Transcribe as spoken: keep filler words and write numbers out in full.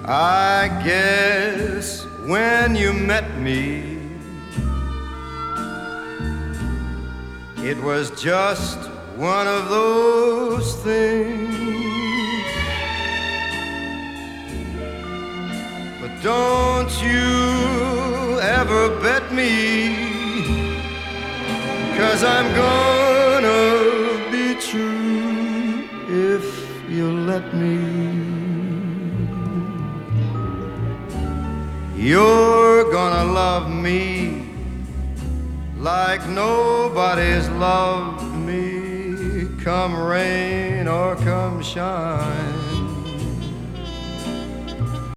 I guess when you met me, it was just one of those things. But don't you ever bet me, 'cause I'm gonna be true if you let me. You're gonna love me like nobody's loved me, come rain or come shine.